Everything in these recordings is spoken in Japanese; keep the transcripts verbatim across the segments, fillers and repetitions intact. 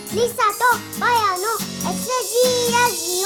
リサとマヤの エスジー ラジ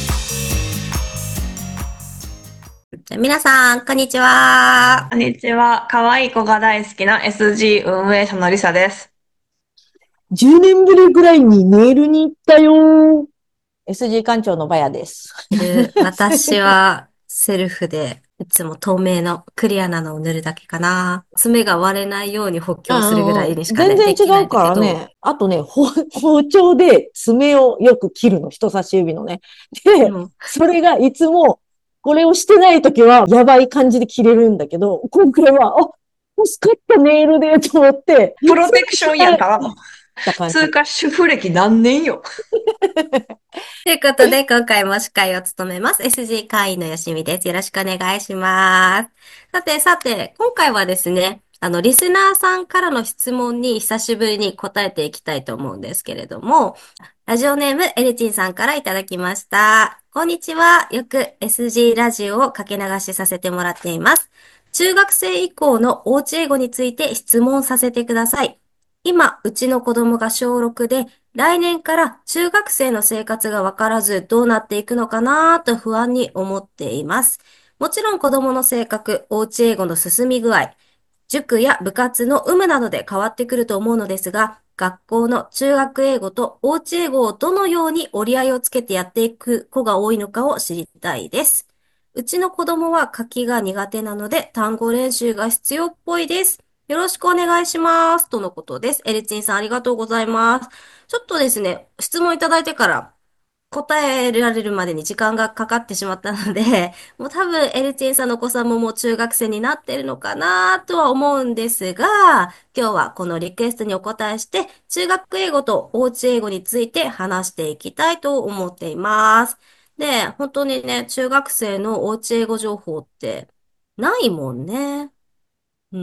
オ。皆さん、こんにちは。 こんにちは。可愛い子が大好きな エスジー 運営者のりさです。 じゅうねんぶりぐらいにネイルに行ったよ。エスジー 館長のバヤです。 私はセルフで、いつも透明のクリアなのを塗るだけかな。爪が割れないように補う強するぐらんうんうん。 いにしかね、 全然できないん違うだけど。 からね。あとね、包包丁で爪をよく切るの。人差し指のね。で、 うん、 それがいつも、これをしてないときは、やばい感じで切れるんだけど、今回は、あ、欲しかったネイルで、と思って、いつもプロテクションやん、 したただの。 た感じ。 通過主婦歴何年よ。 ということで、今回も司会を務めます。エスジー 会員のよしみです。よろしくお願いします。さて、さて、今回はですね、あの、リスナーさんからの質問に久しぶりに答えていきたいと思うんですけれども、ラジオネームエルチンさんからいただきました。こんにちは。よく エスジー ラジオをかけ流しさせてもらっています。中学生以降のおうち英語について質問させてください。今、うちの子供が小ろくで、来年から中学生の生活がわからずどうなっていくのかなと不安に思っています。もちろん子供の性格、おうち英語の進み具合、塾や部活の有無などで変わってくると思うのですが、学校の中学英語とおうち英語をどのように折り合いをつけてやっていく子が多いのかを知りたいです。うちの子供は書きが苦手なので単語練習が必要っぽいです。よろしくお願いします。とのことです。エリツィンさんありがとうございます。ちょっとですね、質問いただいてから答えられるまでに時間がかかってしまったので、もう多分エルチンさんのお子さんももう中学生になってるのかなとは思うんですが、今日はこのリクエストにお答えして、中学英語とおうち英語について話していきたいと思っています。で、本当にね、中学生のおうち英語情報ってないもんね。うん。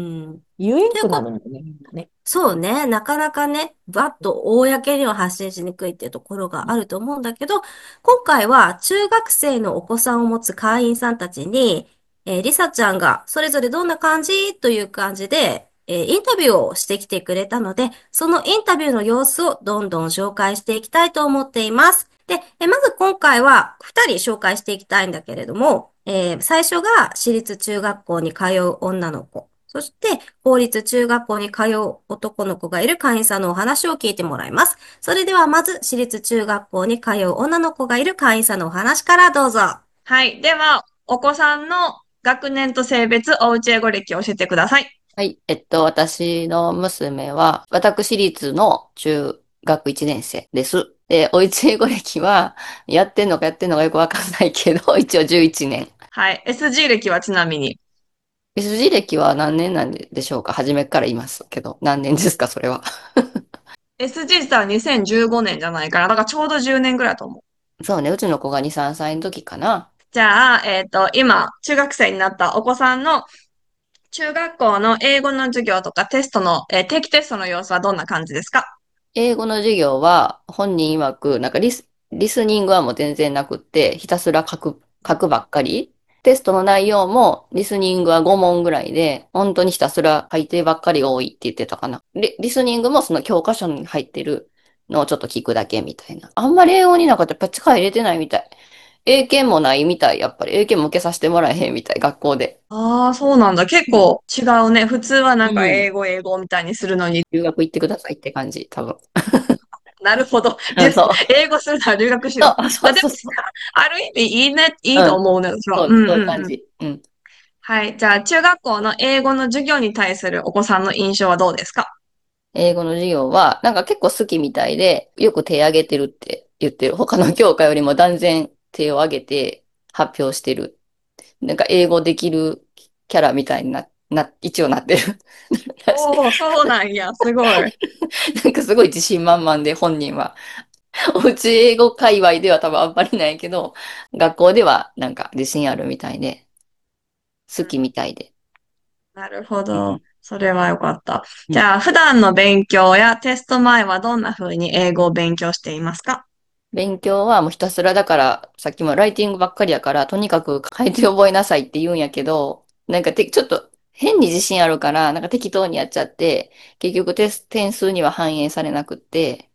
言えんくなというこるんだね、みんなね。 そうね。なかなかね、バッと公には発信しにくいっていうところがあると思うんだけど、今回は中学生のお子さんを持つ会員さんたちに、えー、リサちゃんがそれぞれどんな感じという感じで、えーインタビューをしてきてくれたので、そのインタビューの様子をどんどん紹介していきたいと思っています。で、えーまず今回はふたり紹介していきたいんだけれども、えー最初が私立中学校に通う女の子。そして、公立中学校に通う男の子がいる会員さんのお話を聞いてもらいます。それではまず、私立中学校に通う女の子がいる会員さんのお話からどうぞ。 はい。では、お子さんの学年と性別、おうち英語歴を教えてください。 はい。えっと、私の娘は、私立の中学いちねん生です。で、おうち英語歴は、やってんのかやってんのかよくわかんないけど、一応じゅういちねん。 はい。エスジー 歴はちなみに。 エスジー 歴は何年なんでしょうか？初めから言いますけど、何年ですか、それは。 エスジー 自体はにせんじゅうごねんじゃないかな。だからちょうどじゅうねんぐらいだと思う。 そうね、うちの子がに、さんさいの時かな。 じゃあ、えっと、今、中学生になったお子さんの中学校の英語の授業とかテストの、えー定期テストの様子はどんな感じですか？ 英語の授業は、本人曰く、なんかリス、リスニングはもう全然なくって、ひたすら書く、書くばっかり。テストの内容も、リスニングはご問ぐらいで、本当にひたすら書いてばっかりが多いって言ってたかな。リ、リスニングもその教科書に入ってるのをちょっと聞くだけみたいな。あんまり英語になんかやっぱ力入れてないみたい。英検もないみたい、やっぱり。英検も受けさせてもらえへんみたい、学校で。 ああ、そうなんだ。結構違うね。普通はなんかうん。 英語、英語みたいにするのに。 留学行ってくださいって感じ、多分。 なるほど。 うん、 でそう。 英語するなら留学しろ。 そう、 まあでも、 そうそうそう。 ある意味いいね、いいうん。 と思うね、私は。うそう、そういうんうんうん。 感じ。うん。 はい。じゃあ、中学校の英語の授業に対するお子さんの印象はどうですか？ 英語の授業は、なんか結構好きみたいで、よく手挙げてるって言ってる。他の教科よりも断然手を挙げて発表してる。なんか英語できるキャラみたいにな、な、一応なってるらしい。 おおー、そうなんや。すごい。 なんかすごい自信満々で本人は。おうち英語界隈では多分あんまりないけど、学校ではなんか自信あるみたいで、好きみたいで。 なるほど。 うん。 それはよかった。 うん。 じゃあ、普段の勉強やテスト前はどんな風に英語を勉強していますか？ 勉強はもうひたすらだから、さっきもライティングばっかりやから、とにかく書いて覚えなさいって言うんやけど、なんかて、ちょっと変に自信あるから、なんか適当にやっちゃって、結局テス、点数には反映されなくって、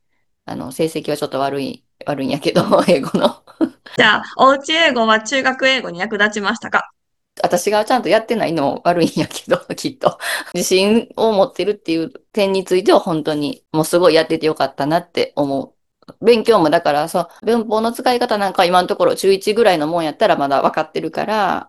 あの、成績はちょっと悪い、悪いんやけど、英語の。 じゃあ、おうち英語は中学英語に役立ちましたか？ 私がちゃんとやってないのも悪いんやけど、きっと。自信を持ってるっていう点については本当にもうすごいやっててよかったなって思う。勉強もだからそう、文法の使い方なんか今のところ中いちぐらいのもんやったらまだ分かってるから、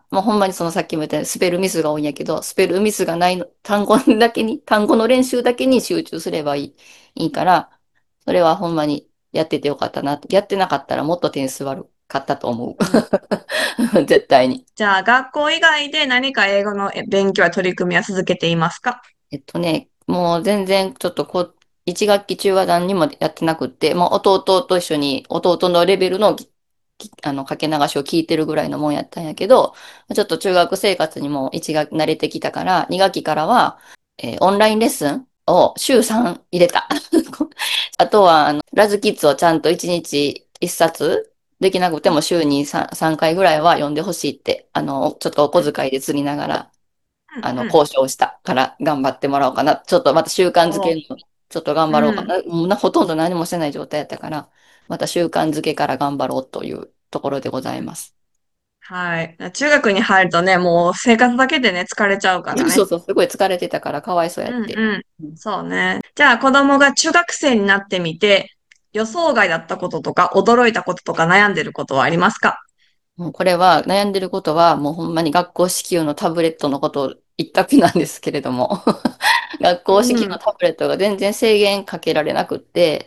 もうほんまにそのさっきも言ったようにスペルミスが多いんやけど、スペルミスがないの、単語だけに、単語の練習だけに集中すればいい、いいから、それはほんまにやっててよかったな。やってなかったらもっと点数悪かったと思う。 うん。 絶対に。 じゃあ、学校以外で何か英語のえ勉強や取り組みは続けていますか？ えっとね、もう全然ちょっとこう、一学期中は何にもやってなくって、もう弟と一緒に弟のレベルのききあの、かけ流しを聞いてるぐらいのもんやったんやけど、ちょっと中学生活にも一学期慣れてきたから、二学期からは、えーオンラインレッスンを週さん入れた。あとは、あの、ラズキッズをちゃんと一日一冊できなくても週に さん, さんかいぐらいは読んでほしいって、あの、ちょっとお小遣いで釣りながらあの、 うんうん。 交渉したから頑張ってもらおうかな。ちょっとまた習慣づけお、 るの、ちょっと頑張ろうかうん。 な。もうなほとんど何もしてない状態やったから、また習慣づけから頑張ろうというところでございます。 はい。中学に入るとね、もう生活だけでね、疲れちゃうからね。 そうそう、すごい疲れてたからかわいそうやって。 うんうん。 うん。 そうね。じゃあ、子供が中学生になってみて、予想外だったこととか、驚いたこととか悩んでることはありますか？ もうこれは悩んでることはもうほんまに学校支給のタブレットのことを一択なんですけれども学校支給のうん。 タブレットが全然制限かけられなくって、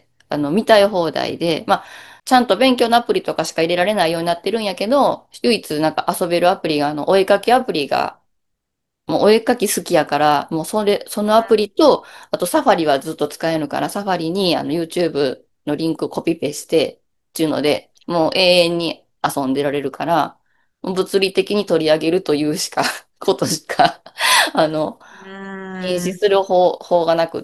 あの、見たい放題で、まあ、ちゃんと勉強のアプリとかしか入れられないようになってるんやけど、唯一なんか遊べるアプリが、あの、お絵かきアプリがもうお絵描き好きやから、もうそれ、そのアプリと、あとサファリはずっと使えるから、サファリにあの YouTube のリンクコピペして、っていうので、もう永遠に遊んでられるから、もう物理的に取り上げるというしか、ことしか、あの、 う禁止ーん。 する方法がなくって、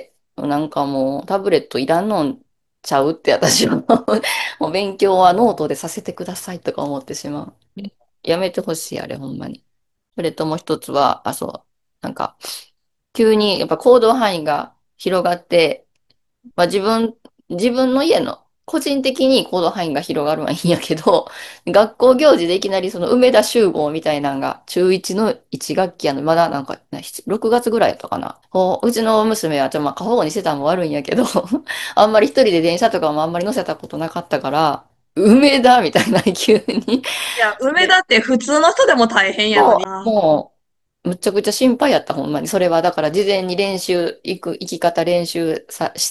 なんかもうタブレットいらんのちゃうって私はもう勉強はノートでさせてくださいとか思ってしまう。やめてほしい、あれ、ほんまに。それともう一つは、あ、そう、なんか、急にやっぱ行動範囲が広がって、まあ自分、自分の家の個人的に行動範囲が広がるのはいいんやけど、学校行事でいきなりその梅田集合みたいなのが中いちのいち学期やの、まだなんかなろくがつぐらいやったかな。こううちの娘はちょっとまあ過保護にしてたのも悪いんやけど、あんまり一人で電車とかもあんまり乗せたことなかったから、梅田みたいな急にいや、梅田って普通の人でも大変やのもに。あう、もう、むちゃくちゃ心配やった、ほんまに。それは、だから事前に練習、行く、行き方練習さ、して、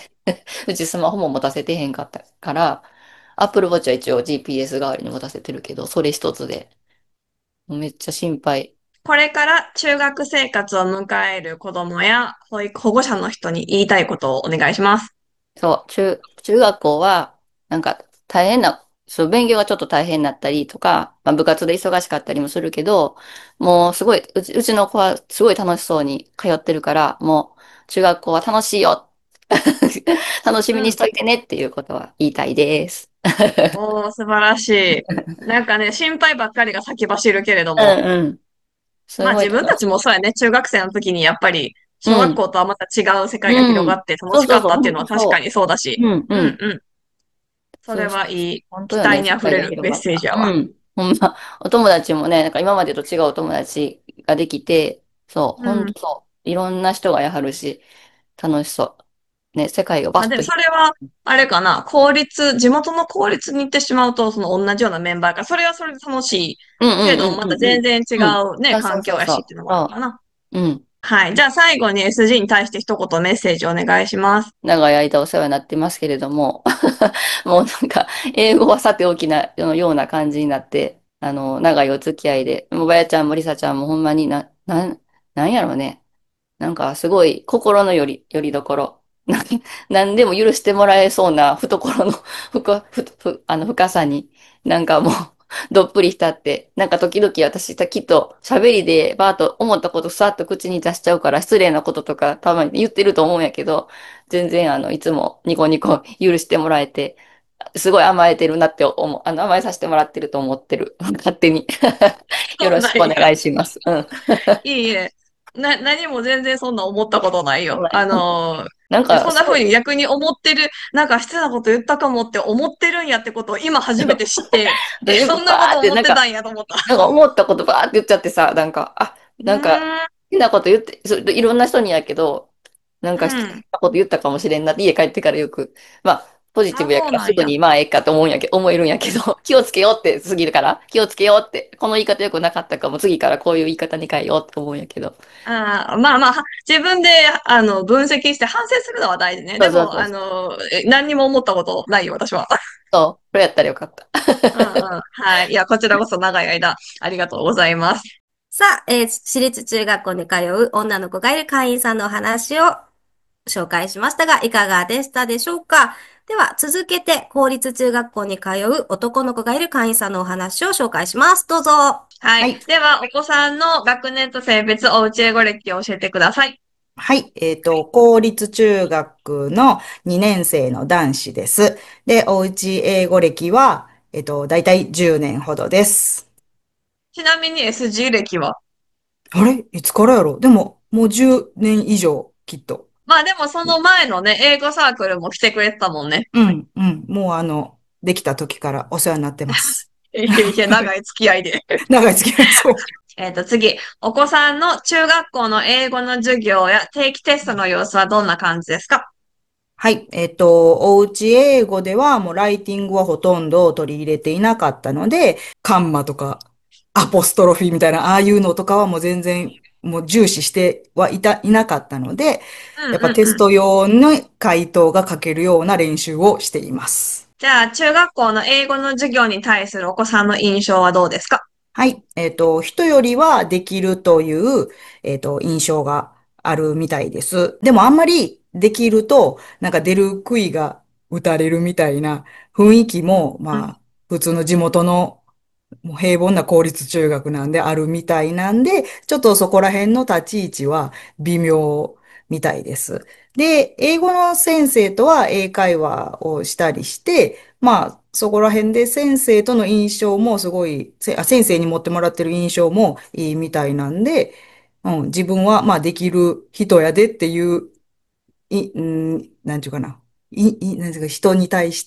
うちスマホも持たせてへんかったから、アップルウォッチは一応 ジーピーエス 代わりに持たせてるけど、それ一つで、もうめっちゃ心配。 これから中学生活を迎える子供や保育、保護者の人に言いたいことをお願いします。 そう、中、中学校は、なんか大変な、そう、勉強がちょっと大変だったりとか、まあ、部活で忙しかったりもするけど、もうすごい、うち、うちの子はすごい楽しそうに通ってるから、もう中学校は楽しいよ。楽しみにしうん。 といてねっていうことは言いたいです。 おー、素晴らしい。なんかね、心配ばっかりが先走るけれどうも、 んうん。すまあごい自分たち楽しい。 もそうやね、中学生の時にやっぱり、小学うん。 校とはまた違う世界がうん。 広がって楽しかそうそうそう、 ったっていうのは確か本当そにそうだし、 う。うんうん。 うんうん。それそうそうそう。 はいい、期本当よね、世界が待にあふれるメッ広がった。 セージやわ。 うん。ほんま、お友達もね、なんか今までと違うお友達ができて、そう、 うん。 本当そう。いろんな人がやはるし、楽しそう。ね、世界がバまあでもッとひ、 それは、あれかな、公立、地元の公立に行ってしまうと、その同じようなメンバーが、それはそれで楽しいうんけれども、 うんまたうんうん全然違うん。うん。 うね、 あ、そ環境うそうそう。 やしっていうのもあるかそな。 う。うん。 はい。じゃあ最後に エスジー に対して一言メッセージお願いします。 長い間お世話になってますけれども、もうなんか、英語はさておきな、ような感じになって、あの、長いお付き合いで、もうばやちゃんもりさちゃんもほんまにな、なん、なんやろうね。なんかすごい心のより、よりどころ。ななんでも許してもらえそうな懐の深、ふ、ふ、あの深さに、なんかもうどっぷり浸って、なんか時々私きっと喋りでバーッと思ったことさっと口に出しちゃうから失礼なこととかたまに言ってると思うんやけど、全然あの、いつもニコニコ許してもらえて、すごい甘えてるなって思う、あの、甘えさせてもらってると思ってる。勝手によそうろしくおなんや。 願いします。うん。 いいえ。 な、何も全然そんな思ったことないよ。あのーなんか、そう、 そんな風に逆に思ってる、なんか失礼なこと言ったかもって思ってるんやってことを今初めて知って、え、 私バそんなことーって、なんか、 思ってたんやと思った。 なんか思ったことバーって言っちゃってさ、なんか、あ、 うなんか、 ーん、 好きなこと言って、そういろんな人にやけど、なんか好きうん。 なこと言ったかもしれんなって家帰ってからよく、まあ、ポジティあ、 ブやそうなんや。 からすぐにまあええかと思うんやけど、思えるんやけど、気をつけようって次から気をつけようって、この言い方よくなかったかも、次からこういう言い方に変えようって思うんやけど。 あー、まあまあ、は自分で、あの、分析して反省するのは大事ね。でも、 そうそうそう。 あの、え何にも思ったことないよ、私は。 そう、それやったらよかった。 うんうん。はい。いや、こちらこそ長い間、ありがとうございます。 さあ、えー私立中学校に通う女の子がいる会員さんのお話を紹介しましたが、いかがでしたでしょうか？では、続けて、公立中学校に通う男の子がいる会員さんのお話を紹介します。どうぞ。 はい。 はい。 では、お子さんの学年と性別、おうち英語歴を教えてください。 はい。えっと、公立中学のにねん生の男子です。で、おうち英語歴は、えっと、だいたいじゅうねんほどです。 ちなみに エスジー 歴は？ あれいつからやろでも、もうじゅうねん以上、きっと。 まあでもその前のね、英語サークルも来てくれてたもんね。 うん、うん。もうあの、できた時からお世話になってます。 いえいえ、長い付き合いで。 長い付き合い、そう。 えっと、次。お子さんの中学校の英語の授業や定期テストの様子はどんな感じですか？ はい。えっと、おうち英語ではもうライティングはほとんど取り入れていなかったので、カンマとか、アポストロフィーみたいな、ああいうのとかはもう全然、もう重視してはいた、いなかったので、 うんやっぱうんうん。 テスト用の回答が書けるような練習をしています。 じゃあ、中学校の英語の授業に対するお子さんの印象はどうですか？ はい。えっと、人よりはできるという、えっと、印象があるみたいです。でもあんまりできると、なんか出る杭が打たれるみたいな雰囲気も、 うん。 まあ、普通の地元のもう平凡な公立中学なんであるみたいなんで、ちょっとそこら辺の立ち位置は微妙みたいです。で、英語の先生とは英会話をしたりして、まあ、そこら辺で先生との印象もすごい、せあ先生に持ってもらってる印象もいいみたいなんで、うん、自分はまあできる人やでっていうい、うん、なんていうかな。い、い、なんていうか、人に対して、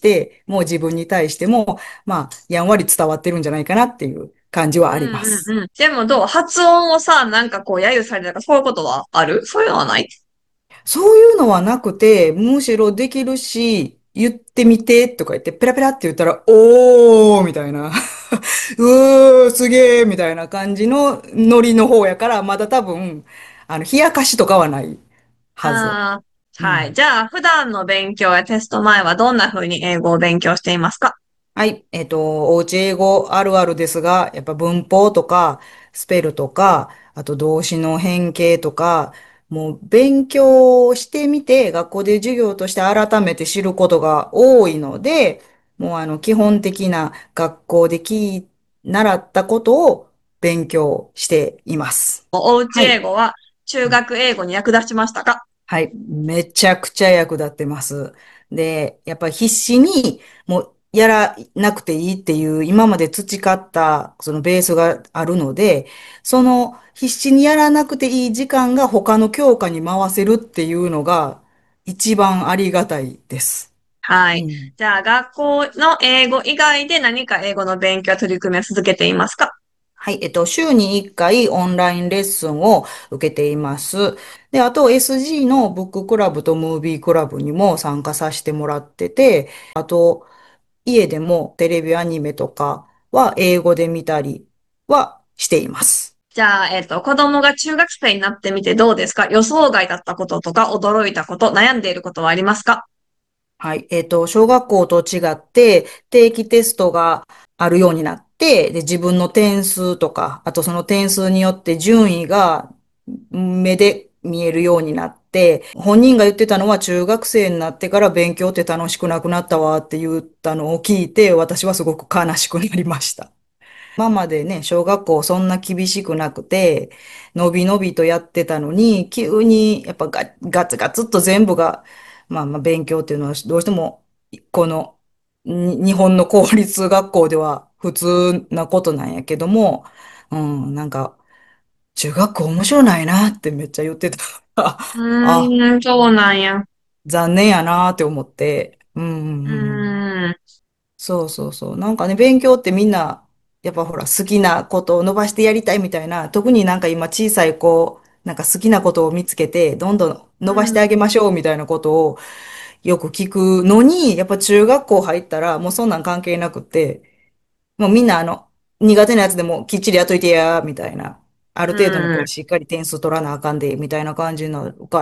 もう自分に対しても、まあ、やんわり伝わってるんじゃないかなっていう感じはありうんます。 うんうん。でもどう発音をさ、なんかこう、揶揄されたとか、そういうことはある？そういうのはない？ そういうのはなくて、むしろできるし、言ってみてとか言って、ペラペラって言ったら、おーみたいな。うー、すげーみたいな感じのノリの方やから、まだ多分、あの、冷やかしとかはないはず。 ああー、はい。 うん。 じゃあ、普段の勉強やテスト前はどんな風に英語を勉強していますか？ はい。えっと、おうち英語あるあるですが、やっぱ文法とか、スペルとか、あと動詞の変形とか、もう勉強してみて、学校で授業として改めて知ることが多いので、もうあの、基本的な学校で聞い、習ったことを勉強しています。 おうちはい。 英語は中学英語に役立ちましたか？ はい。めちゃくちゃ役立ってます。で、やっぱり必死に、もう、やらなくていいっていう、今まで培った、そのベースがあるので、その必死にやらなくていい時間が他の教科に回せるっていうのが、一番ありがたいです。 はい。 うん。 じゃあ、学校の英語以外で何か英語の勉強取り組みを続けていますか？ はい。えっと、週にいっかいオンラインレッスンを受けています。で、あと エスジー のブッククラブとムービークラブにも参加させてもらってて、あと、家でもテレビアニメとかは英語で見たりはしています。 じゃあ、えっと、子供が中学生になってみてどうですか？予想外だったこととか、驚いたこと、悩んでいることはありますか？ はい。えっと、小学校と違って定期テストがあるようになって、で、自分の点数とか、あとその点数によって順位が目で見えるようになって、本人が言ってたのは中学生になってから勉強って楽しくなくなったわって言ったのを聞いて、私はすごく悲しくなりました。今までね、小学校そんな厳しくなくて、のびのびとやってたのに、急にやっぱガガツガツっと全部が、まあまあ勉強っていうのはどうしても、この、に日本の公立学校では普通なことなんやけども、うん、なんか、 中学校面白ないなってめっちゃ言ってた。 うあ、 ーん、そうなんや。 残念やなって思って。うんうんううん。 ーん、 そうそうそう。なんかね、勉強ってみんな、やっぱほら、好きなことを伸ばしてやりたいみたいな、特になんか今小さい子、なんか好きなことを見つけて、どんどん伸ばしてあげましょうみたいなことをよく聞くのに、やっぱ中学校入ったらもうそんなん関係なくって、もうみんなあの、苦手なやつでもきっちりやっといてや、みたいな。あるう程度の子ん、 はしっかり点数取らなあかんで、みたいな感じになるから、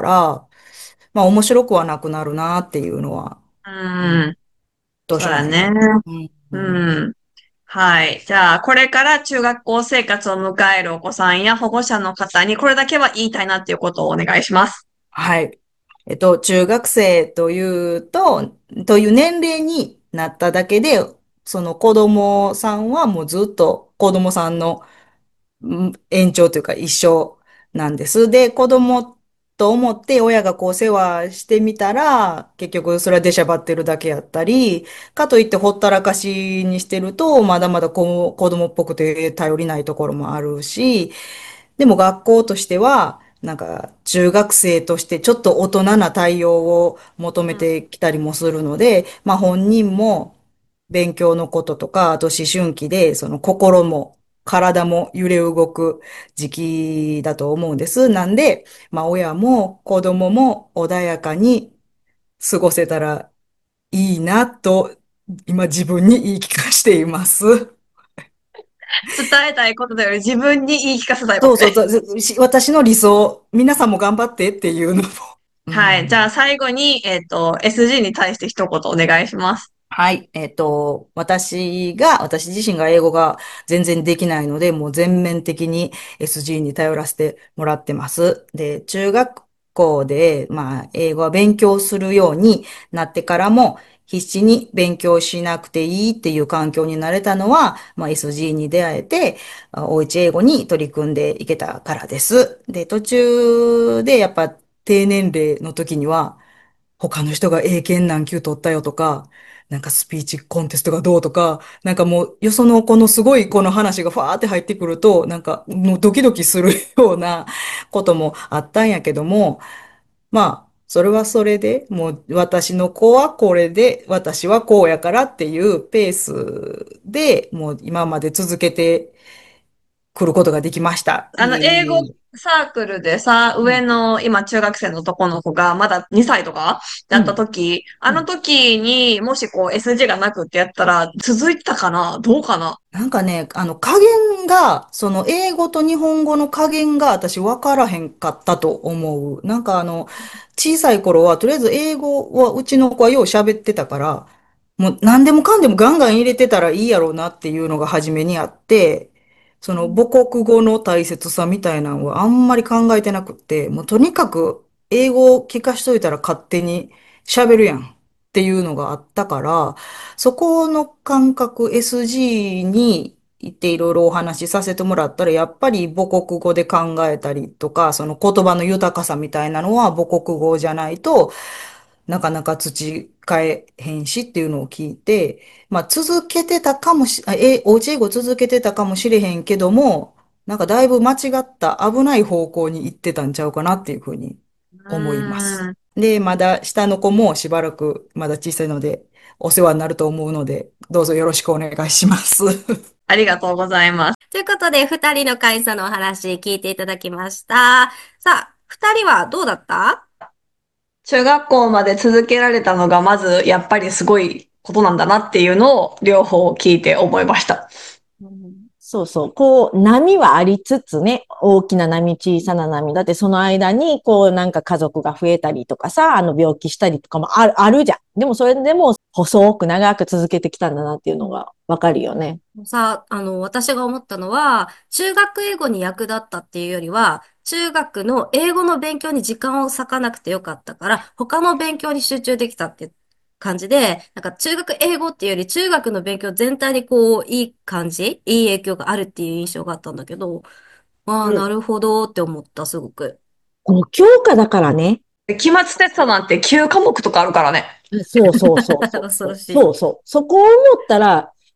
まあ面白くはなくなるなっていうのは、 ううん、 ん。 どうしようもそうやね。 ないかな。うん、 ううん。 ん。はい。じゃあ、これから中学校生活を迎えるお子さんや保護者の方にこれだけは言いたいなっていうことをお願いします。 はい。えっと、中学生というと、という年齢になっただけで、その子供さんはもうずっと子供さんのうん延長というか一緒なんです。で、子供と思って親がこう世話してみたら、結局それは出しゃばってるだけやったり、かといってほったらかしにしてると、まだまだこう子供っぽくて頼りないところもあるし、でも学校としては、なんか中学生としてちょっと大人な対応を求めうん。 てきたりもするので、まあ本人も勉強のこととか、あと思春期でその心も体も揺れ動く時期だと思うんです。なんで、まあ親も子供も穏やかに過ごせたらいいなと今自分に言い聞かせています。 伝えたいことだより自分に言い聞かせたいことね。 そうそう、そうし私の理想、皆さんも頑張ってっていうのも。うはい。じゃん。 あ最後に、えっと、エスジー に対して一言お願いします。 はい。えっと、私が、私自身が英語が全然できないので、もう全面的に エスジー に頼らせてもらってます。で、中学校で、まあ、英語は勉強するようになってからも、必死に勉強しなくていいっていう環境になれたのは、まあ、エスジー に出会えて、あおうち英語に取り組んでいけたからです。で、途中でやっぱ低年齢の時には、他の人が英検何級取ったよとか、なんかスピーチコンテストがどうとか、なんかもうよそのこのすごいこの話がファーって入ってくると、なんかもうドキドキするようなこともあったんやけども、まあ、それはそれで、もう私の子はこれで、私はこうやからっていうペースで、もう今まで続けてくることができました。 あの、 いえ英語いえいえ。 サークルでさ、 うん、 上の今中学生の男の子がまだにさいとかだったうん、 時、あのうん。 時にもしこう エスジー がなくってやったら続いてたかなどうかな？ なんかね、あの加減が、その英語と日本語の加減が私分からへんかったと思う。なんかあの、小さい頃はとりあえず英語はうちの子はよう喋ってたから、もう何でもかんでもガンガン入れてたらいいやろうなっていうのが初めにあって、その母国語の大切さみたいなのはあんまり考えてなくって、もうとにかく英語を聞かしといたら勝手に喋るやんっていうのがあったから、そこの感覚 エスジー に行っていろいろお話しさせてもらったら、やっぱり母国語で考えたりとか、その言葉の豊かさみたいなのは母国語じゃないとなかなか培えへんしっていうのを聞いて、まあ続けてたかもし、あえ、おうち英語続けてたかもしれへんけども、なんかだいぶ間違った危ない方向に行ってたんちゃうかなっていうふうにう思います。 ーん。 で、まだ下の子もしばらくまだ小さいのでお世話になると思うので、どうぞよろしくお願いします。 ありがとうございます。 ということで、二人の会社のお話聞いていただきました。さあ、二人はどうだった？ 中学校まで続けられたのがまずやっぱりすごいことなんだなっていうのを両方聞いて思いました。 うんそうそう。こう、波はありつつね、大きな波、小さな波。だってその間に、こう、なんか家族が増えたりとかさ、あの病気したりとかもある、あるじゃん。でもそれでも細く長く続けてきたんだなっていうのがわかるよね。 さあ、あの、私が思ったのは、中学英語に役立ったっていうよりは、中学の英語の勉強に時間を割かなくてよかったから、他の勉強に集中できたっていう感じで、なんか中学英語っていうより、中学の勉強全体にこう、いい感じ、いい影響があるっていう印象があったんだけど、まあ、 うん。 なるほどって思った、すごく。 ご教科だからね。 期末テストなんてきゅう科目とかあるからね。 そうそうそうそうそう。 恐ろしい。 そうそう。そこを思ったら、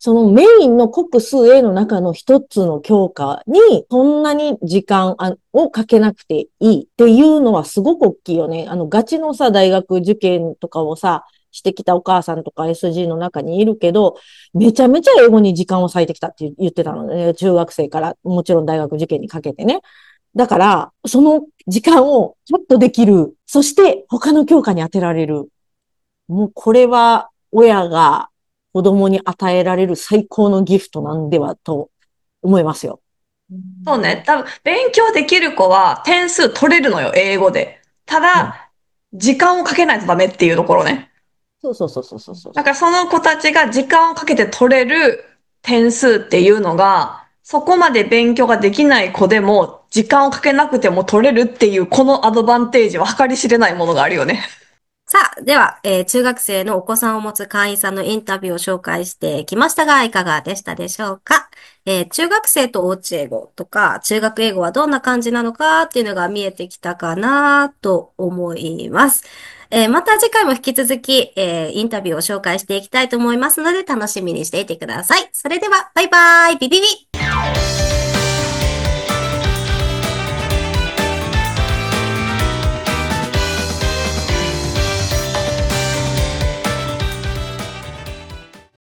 そのメインの国数 A の中の一つの教科に、そんなに時間をかけなくていいっていうのはすごく大きいよね。あの、ガチのさ、大学受験とかをさ、してきたお母さんとか エスジー の中にいるけど、めちゃめちゃ英語に時間を割いてきたって言ってたのね。中学生からもちろん大学受験にかけてね。だから、その時間をちょっとできる。そして他の教科に当てられる。もうこれは親が子供に与えられる最高のギフトなんではと思いますよ。 そうね。多分、勉強できる子は点数取れるのよ、英語で。ただ、時間をかけないとダメっていうところね。 そうそうそうそうそうそう。 だからその子たちが時間をかけて取れる点数っていうのが、そこまで勉強ができない子でも、時間をかけなくても取れるっていう、このアドバンテージは計り知れないものがあるよね。 さあ、では、えー中学生のお子さんを持つ会員さんのインタビューを紹介してきましたが、いかがでしたでしょうか？えー中学生とおうち英語とか、中学英語はどんな感じなのかっていうのが見えてきたかなと思います。えーまた次回も引き続き、えーインタビューを紹介していきたいと思いますので、楽しみにしていてください。それでは、バイバイ、ビビビ。